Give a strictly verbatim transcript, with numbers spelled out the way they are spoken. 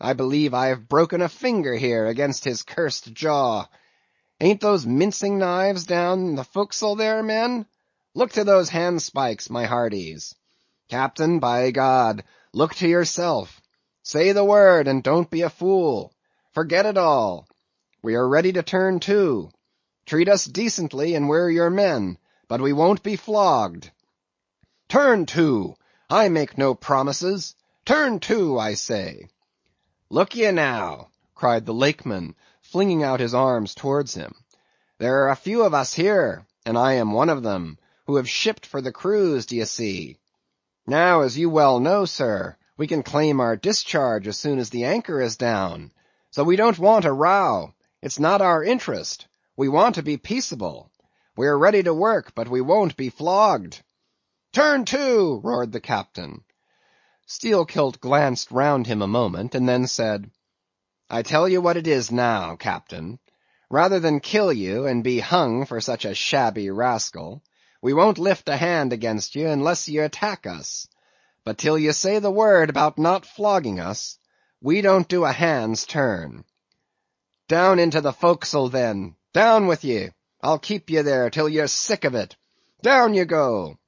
I believe I have broken a finger here against his cursed jaw. Ain't those mincing knives down in the forecastle there, men? Look to those handspikes, my hearties. Captain, by God, look to yourself. Say the word, and don't be a fool. Forget it all. We are ready to turn to. Treat us decently, and we're your men, but we won't be flogged. Turn to! I make no promises. Turn to, I say. Look ye now, cried the Lakeman, flinging out his arms towards him. There are a few of us here, and I am one of them, who have shipped for the cruise, d'ye see. Now, as you well know, sir, we can claim our discharge as soon as the anchor is down. So we don't want a row. It's not our interest. We want to be peaceable. We're ready to work, but we won't be flogged. Turn to! Roared the captain. Steelkilt glanced round him a moment, and then said, I tell you what it is now, captain. Rather than kill you and be hung for such a shabby rascal, we won't lift a hand against you unless you attack us. But till you say the word about not flogging us, we don't do a hand's turn. Down into the forecastle, then. Down with ye. I'll keep ye there till you're sick of it. Down you go.